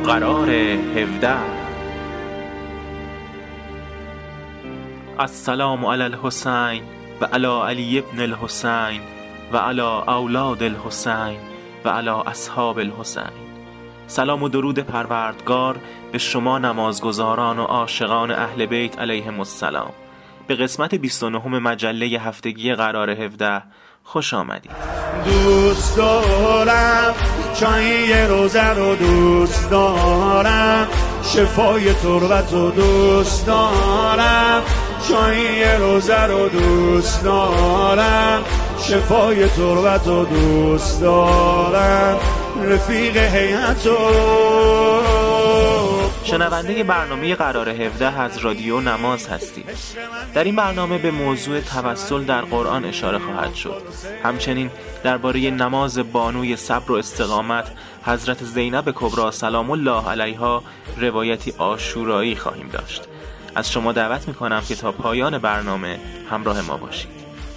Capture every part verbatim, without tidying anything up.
قرار هفده. السلام علی الحسین و علی علی ابن الحسین و علی اولاد الحسین و علی اصحاب الحسین. سلام و درود پروردگار به شما نمازگزاران و عاشقان اهل بیت علیهم السلام. به قسمت بیست و نه مجله هفتگی قرار هفده خوش آمدید. دوست دارم چای روزه رو، دوست دارم شفای تربت رو، دوست دارم چای روزه رو، دوست دارم شفای تربت رو، دوست دارم رفیق هیئت رو. شنونده برنامه قرار هفده از رادیو نماز هستید. در این برنامه به موضوع توسل در قرآن اشاره خواهد شد. همچنین درباره نماز بانوی صبر و استقامت حضرت زینب کبری سلام الله علیها روایتی عاشورایی خواهیم داشت. از شما دعوت میکنم که تا پایان برنامه همراه ما باشید.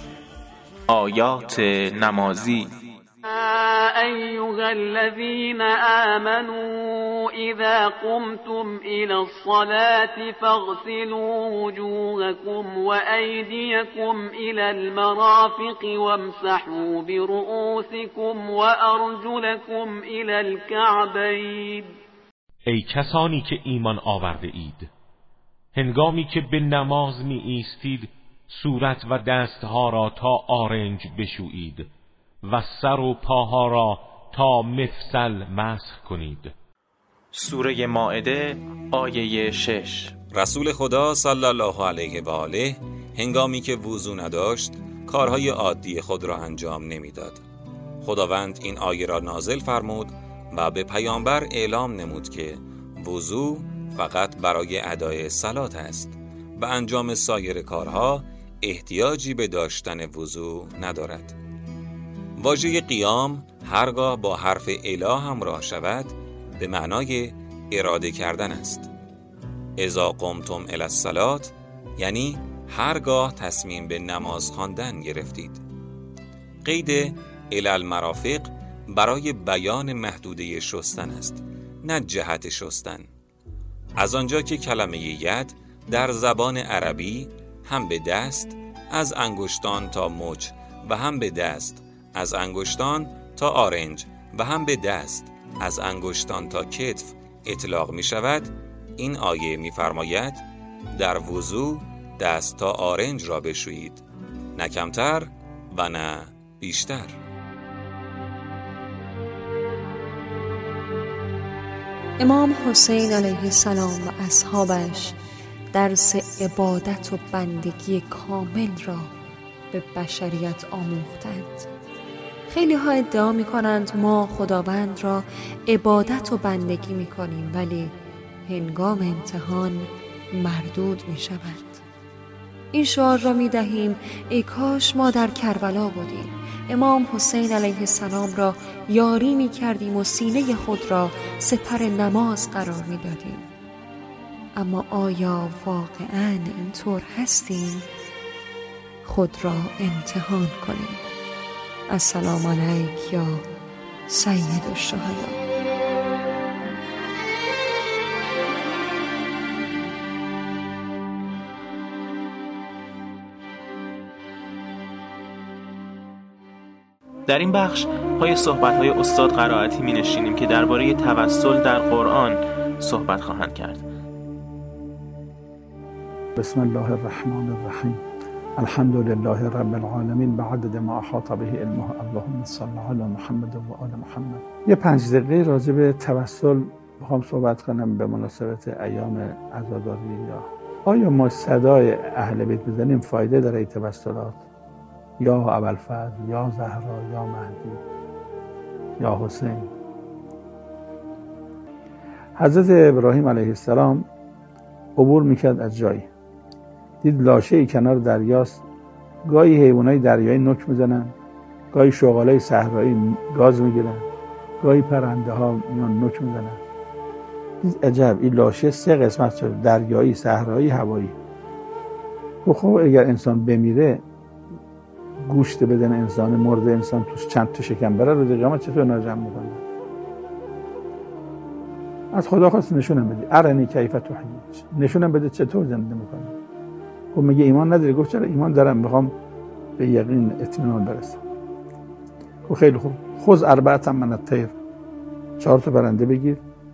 آیات نمازی. أيها الذين آمنوا إذا قمتم إلى الصلاة فاغسلوا وجوهكم وأيديكم إلى المرافق وامسحوا برؤوسكم وأرجلكم إلى الكعبين. ای کسانی که ایمان آورده اید، هنگامی که به نماز می ایستید صورت و دستها را تا آرنج بشویید و سر و پاها را تا مفصل مسح کنید. سوره مائده آیه شش. رسول خدا صلی الله علیه و آله هنگامی که وضو نداشت کارهای عادی خود را انجام نمیداد. خداوند این آیه را نازل فرمود و به پیامبر اعلام نمود که وضو فقط برای ادای صلات است و انجام سایر کارها احتیاجی به داشتن وضو ندارد. واژه قیام هرگاه با حرف اله همراه شود به معنای اراده کردن است. اذا قمتم الی الصلاة یعنی هرگاه تصمیم به نماز خواندن گرفتید. قید الی المرافق برای بیان محدوده شستن است، نه جهت شستن. از آنجا که کلمه ید در زبان عربی هم به دست از انگشتان تا مچ و هم به دست از انگشتان تا آرنج و هم به دست از انگشتان تا کتف اطلاق می شود، این آیه می فرماید در وضو دست تا آرنج را بشویید، نه کمتر و نه بیشتر. امام حسین علیه السلام و اصحابش درس عبادت و بندگی کامل را به بشریت آموختند. خیلی ها ادعا می کنند ما خداوند را عبادت و بندگی می کنیم، ولی هنگام امتحان مردود می شود. این شعار را می دهیم ای کاش ما در کربلا بودیم، امام حسین علیه السلام را یاری می کردیم و سینه خود را سپر نماز قرار می دادیم. اما آیا واقعاً اینطور هستیم؟ خود را امتحان کنیم. السلام علیک یا سید الشهدا. در این بخش پای صحبت‌های استاد قرائتی می‌نشینیم که درباره توسل در قرآن صحبت خواهند کرد. بسم الله الرحمن الرحیم. الحمد لله رب العالمین بعدد ما احاط به علمه. اللهم صل علی محمد و آل محمد. یه پنج دقیقه راجع به توسل میخوام صحبت کنم به مناسبت ایام عزاداری. یا آیا ما صدای اهل بیت بزنیم فایده داره این توسلات؟ یا ابوالفضل، یا زهرا، یا مهدی، یا حسین. حضرت ابراهیم علیه السلام عبور میکرد از جایی، دید لاشه‌ای کنار دریاست. گاهی حیوانای دریایی نوک میزنن، گاهی شغالای صحرایی گاز میگیرن، گاهی پرنده ها میان نوک میزنن. دید عجب، این لاشه سه قسمت شد، دریایی، صحرایی، هوایی. خب اگر انسان بمیره، گوشت بدن انسان مرده انسان توش چند تا شکم بره، روز قیامت چطور ناجم میکنه؟ از خدا خواست نشونم بده، ارنی کیف تحیی، نشونم بده چطور زنده میکنی. خب میگه ایمان نداری؟ گفت چرا ایمان دارم، میخوام به یقین اطمینان برسم. خب خیلی خوب، خذ اربعة من الطیر، چهار تا پرنده بگیر،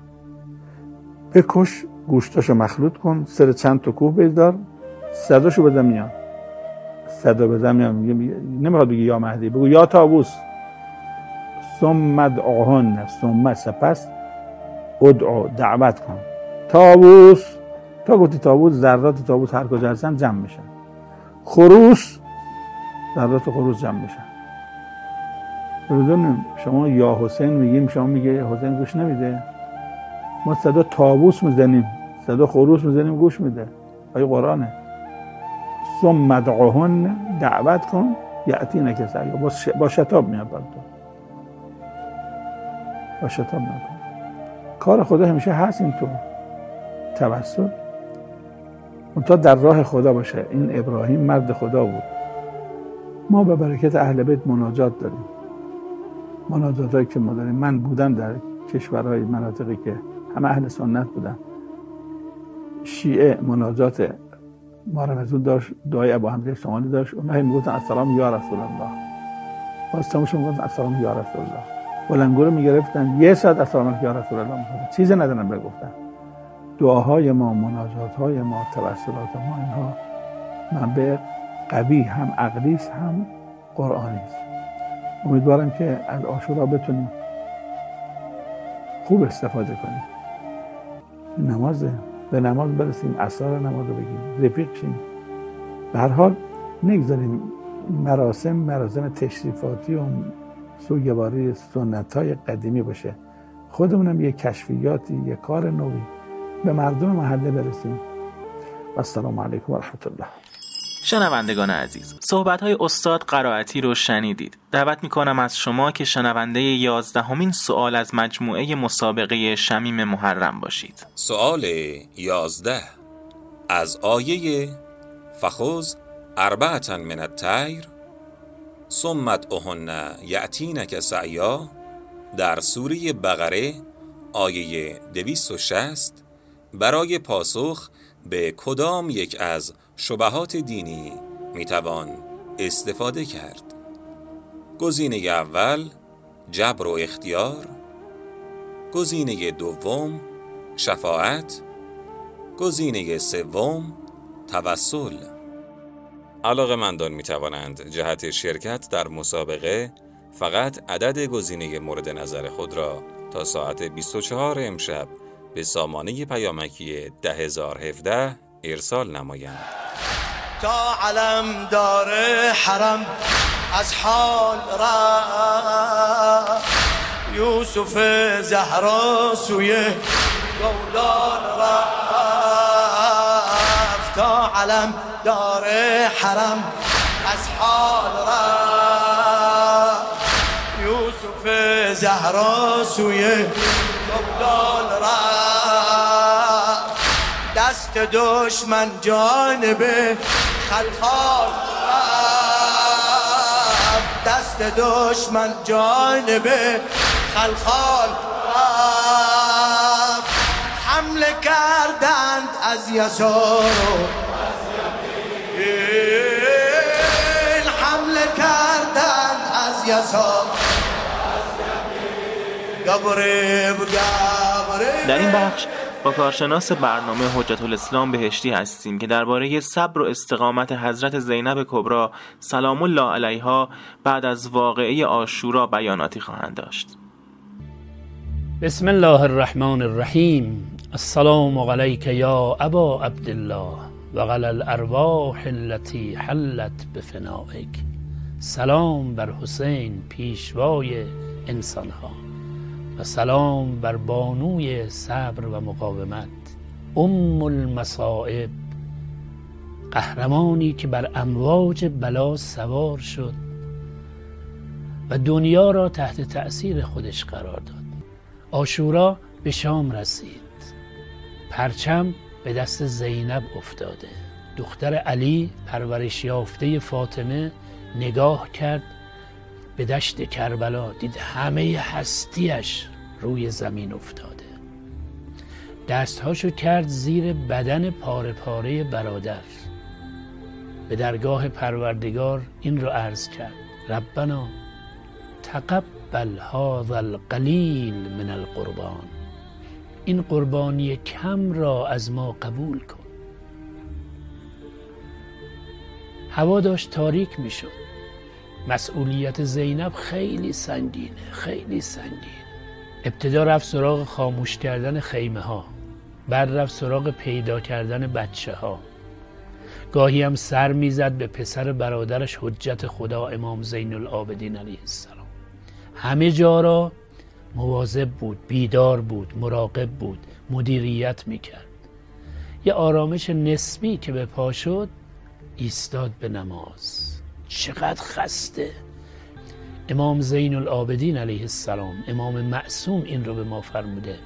بکش، گوشتاشو مخلوط کن، سر چند تا کوه بذار، صداشو بزن میان، صدا بزن میان. میگه نمیخواد بگی یا مهدی، بگو یا طاووس. ثم ادعوهن، ثم سپس ادعو، دعوت کن. طاووس، تا گفتی طاووس، ذرات طاووس هر کجا هستن جمع میشن. خروس، ذرات خروس جمع میشن. ببینیم شما یا حسین میگیم، شما میگه حسین گوش نمیده. ما صدا طاووس میزنیم، صدا خروس میزنیم، گوش میده. آیه قرآنه. ثم ادعوهن، دعوت کن، یأتینک سعیا، با شتاب میاد برات، با شتاب میاد. کار خدا همیشه هست این تو توسل، اون تا در راه خدا باشه. این ابراهیم مرد خدا بود. ما به برکت اهل بیت مناجات داریم، مناجات هایی که ما داریم. من بودم در کشورهای مناطقی که همه اهل سنت بودن، شیعه مناجات ما رمزون داشت، دعای ابو حمزه شمالی داشت، اونها میگفتن السلام یا رسول الله، باز تماشا میگفتن السلام یا رسول الله، بلنگو رو میگرفتن یه ساعت السلام یا رسول الله میگفتن، چیزی ندارن بگفتن. دعاهای ما، مناجاتهای ما، توسلات ما، اینها منبع قوی هم عقلی است هم قرآنی است. امیدوارم که از عاشورا بتونیم خوب استفاده کنیم. نمازه، به نماز برسیم، اسرار نماز رو بگیم، رفیق شیم. به هر حال نگذاریم مراسم مراسم تشریفاتی و سوگواری سنت‌های قدیمی باشه. خودمونم یه کشفیاتی، یه کار نوی به مردم محله برسیم. و السلام علیکم و رحمت الله. شنوندگان عزیز، صحبت‌های استاد قرائتی رو شنیدید. دعوت می‌کنم از شما که شنونده یازدهمین سوال از مجموعه مسابقه شمیم محرم باشید. سوال یازده از آیه فخذ اربعة من الطیر ثم ادعوهن یأتینک سعیا در سوره بقره آیه دویست و شصت برای پاسخ به کدام یک از شبهات دینی میتوان استفاده کرد؟ گزینه اول جبر و اختیار، گزینه دوم شفاعت، گزینه سوم توسل. علاقه‌مندان میتوانند جهت شرکت در مسابقه فقط عدد گزینه مورد نظر خود را تا ساعت بیست و چهار امشب به سامانه پیامکی ده هزار و هفده ارسال نمایند. تا علم داره حرم از حال را یوسف زهرا سوی گودال رفت. تا علم داره حرم از حال را یوسف زهرا سوی گودال رفت. دست دشمن جانب خلخال رفت. دست دشمن جانب خلخال رفت. حمله کردند از یسار و حمله کردند از یسار. گبره گبره. در این بخش با کارشناس برنامه حجت الاسلام بهشتی هستیم که درباره صبر و استقامت حضرت زینب کبری سلام الله علیها بعد از واقعه عاشورا بیاناتی خواهند داشت. بسم الله الرحمن الرحیم. السلام علیک یا ابا عبدالله و علی الارواح التي حلت بفنائک. سلام بر حسین پیشوای انسانها و سلام بر بانوی صبر و مقاومت، ام المصائب، قهرمانی که بر امواج بلا سوار شد و دنیا را تحت تأثیر خودش قرار داد. عاشورا به شام رسید، پرچم به دست زینب افتاده. دختر علی پرورش یافته فاطمه نگاه کرد به دشت کربلا، دید همه هستیش روی زمین افتاده. دستهاشو کرد زیر بدن پاره پاره برادر. به درگاه پروردگار این رو عرض کرد: ربنا تقبل هذا القلیل من القربان، این قربانی کم را از ما قبول کن. هوا داشت تاریک می شد. مسئولیت زینب خیلی سنگینه، خیلی سنگین. ابتدا رفت سراغ خاموش کردن خیمه ها، بعد رفت سراغ پیدا کردن بچه ها. گاهی هم سر میزد به پسر برادرش حجت خدا امام زین العابدین علیه السلام. همه جا را مواظب بود، بیدار بود، مراقب بود، مدیریت میکرد. یه آرامش نسبی که به پا شد ایستاد به نماز. چقدر خسته. امام زین العابدین علیه السلام، امام معصوم این رو به ما فرموده: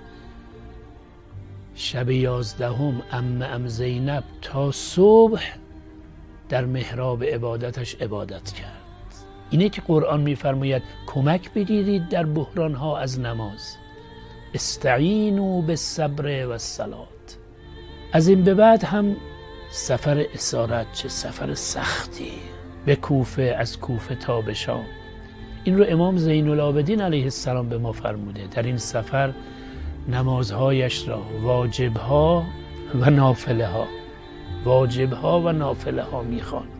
شب یازدهم عمه ام زینب تا صبح در محراب عبادتش عبادت کرد. اینه که قرآن میفرماید کمک بگیرید در بحرانها از نماز. استعینوا بالصبر والصلاة. از این به بعد هم سفر اسارت، چه سفر سختی، به کوفه، از کوفه تا به شام. این رو امام زین العابدین علیه السلام به ما فرموده. در این سفر نمازهایش را واجبها و نافله ها واجبها و نافله ها میخواند.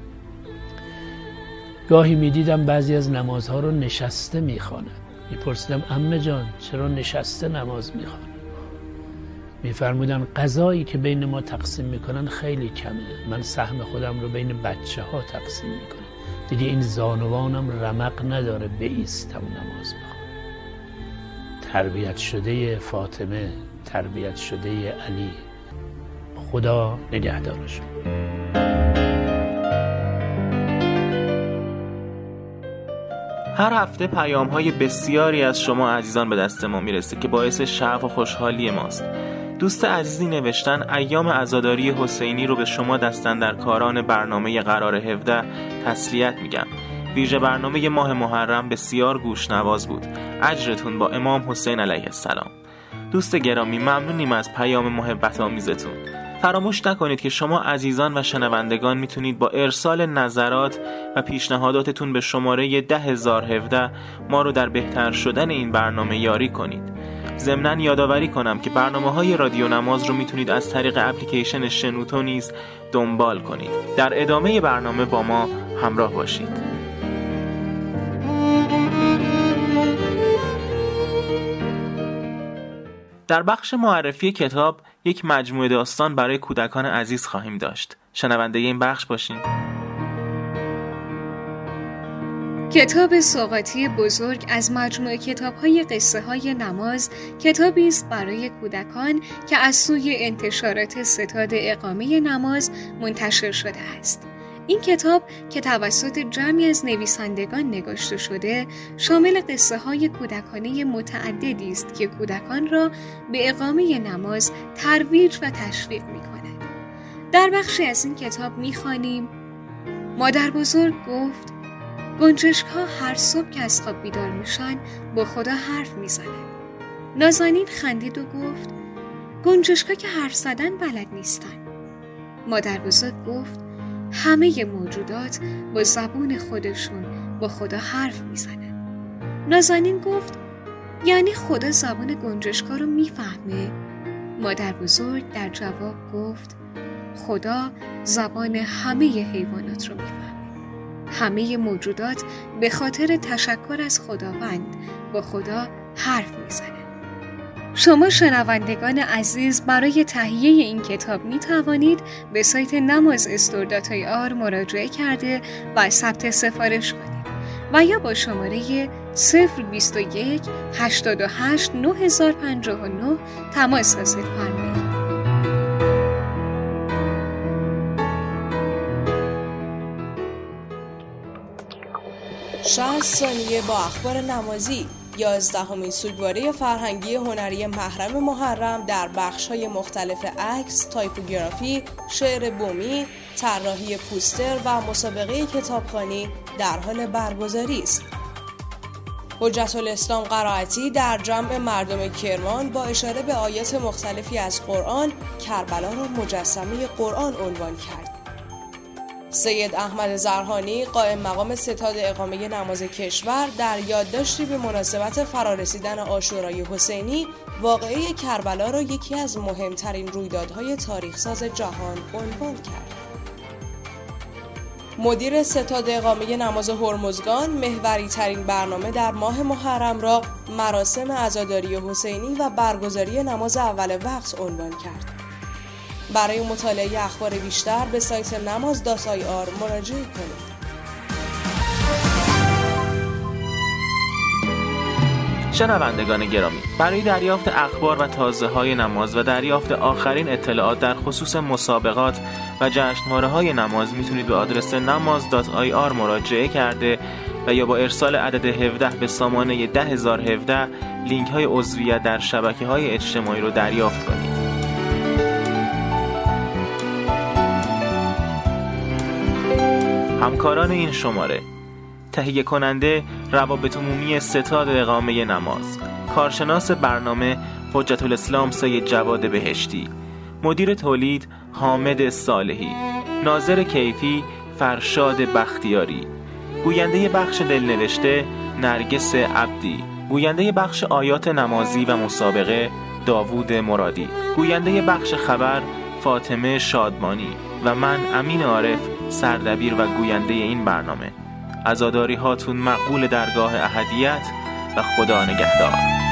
گاهی میدیدم بعضی از نمازها رو نشسته میخواند. میپرسیدم عمه جان چرا نشسته نماز میخوانی؟ میفرمودن قضایی که بین ما تقسیم میکنن خیلی کمه، من سهم خودم رو بین بچه ها تقسیم میکنم. دیگه این زانوانم رمق نداره بایستم نماز بخونم. تربیت شده فاطمه، تربیت شده علی، خدا نگهدارشون. هر هفته پیام‌های بسیاری از شما عزیزان به دست ما میرسه که باعث شعف و خوشحالی ماست. دوست عزیزی نوشتن ایام عزاداری حسینی رو به شما دستاندرکاران برنامه قرار هفده تسلیت میگم. ویژه برنامه ماه محرم بسیار گوشنواز بود. اجرتون با امام حسین علیه السلام. دوست گرامی ممنونیم از پیام محبت آمیزتون. فراموش نکنید که شما عزیزان و شنوندگان میتونید با ارسال نظرات و پیشنهاداتتون به شماره ده هزار و هفده ما رو در بهتر شدن این برنامه یاری کنید. ضمناً یادآوری کنم که برنامه‌های رادیو نماز رو میتونید از طریق اپلیکیشن شنوتو نیز دنبال کنید. در ادامه برنامه با ما همراه باشید. در بخش معرفی کتاب یک مجموعه داستان برای کودکان عزیز خواهیم داشت. شنونده این بخش باشین. کتاب سوغاتی بزرگ از مجموعه کتاب‌های قصه‌های نماز، کتابی است برای کودکان که از سوی انتشارات ستاد اقامه نماز منتشر شده است. این کتاب که توسط جمعی از نویسندگان نگاشته شده، شامل قصه‌های کودکانه متعددی است که کودکان را به اقامه نماز ترویج و تشویق می‌کند. در بخشی از این کتاب می‌خوانیم: مادر بزرگ گفت گنجشک‌ها هر صبح که از خواب بیدار میشن با خدا حرف میزنن. نازنین خندید و گفت گنجشک‌ها که حرف زدن بلد نیستن. مادر بزرگ گفت همه موجودات با زبون خودشون با خدا حرف میزنن. نازنین گفت یعنی خدا زبون گنجشک‌ها رو میفهمه؟ مادر بزرگ در جواب گفت خدا زبان همه حیوانات رو میفهمه. همه موجودات به خاطر تشکر از خداوند با خدا حرف میزنند. شما شنوندگان عزیز برای تهیه این کتاب می توانید به سایت نماز استور دات آی آر مراجعه کرده و ثبت سفارش کنید و یا با شماره صفر بیست و یک هشتاد و هشت نه هزار پنجاه و نه تماس حاصل فرمایید. شصت ثانیه با اخبار نمازی، یازدهمین سوگواری فرهنگی هنری محرم محرم در بخش‌های مختلف عکس، تایپوگرافی، شعر بومی، طراحی پوستر و مسابقه کتابخوانی در حال برگزاری است. حجت الاسلام قرائتی در جمع مردم کرمان با اشاره به آیات مختلفی از قرآن کربلا را مجسمه قرآن عنوان کرد. سید احمد زرهانی قائم مقام ستاد اقامه نماز کشور در یادداشتی به مناسبت فرارسیدن عاشورای حسینی واقعه کربلا را یکی از مهمترین رویدادهای تاریخساز جهان عنوان کرد. مدیر ستاد اقامه نماز هرمزگان محوری ترین برنامه در ماه محرم را مراسم عزاداری حسینی و برگزاری نماز اول وقت عنوان کرد. برای مطالعه اخبار بیشتر به سایت نماز دات آی آر مراجعه کنید. شنوندگان گرامی، برای دریافت اخبار و تازه‌های نماز و دریافت آخرین اطلاعات در خصوص مسابقات و جشنواره‌های نماز میتونید به آدرس نماز دات آی آر مراجعه کرده و یا با ارسال عدد هفده به سامانه ده هزار و هفده لینک‌های عضویت در شبکه‌های اجتماعی رو دریافت کنید. همکاران این شماره: تهیه کننده روابط عمومی ستاد اقامه نماز، کارشناس برنامه حجت الاسلام سید جواد بهشتی، مدیر تولید حامد صالحی، ناظر کیفی فرشاد بختیاری، گوینده بخش دلنوشته نرگس عبدی، گوینده بخش آیات نمازی و مسابقه داوود مرادی، گوینده بخش خبر فاطمه شادمانی و من امین عارف سردبیر و گوینده این برنامه. عزاداری هاتون مقبول درگاه احدیت و خدا نگهدار.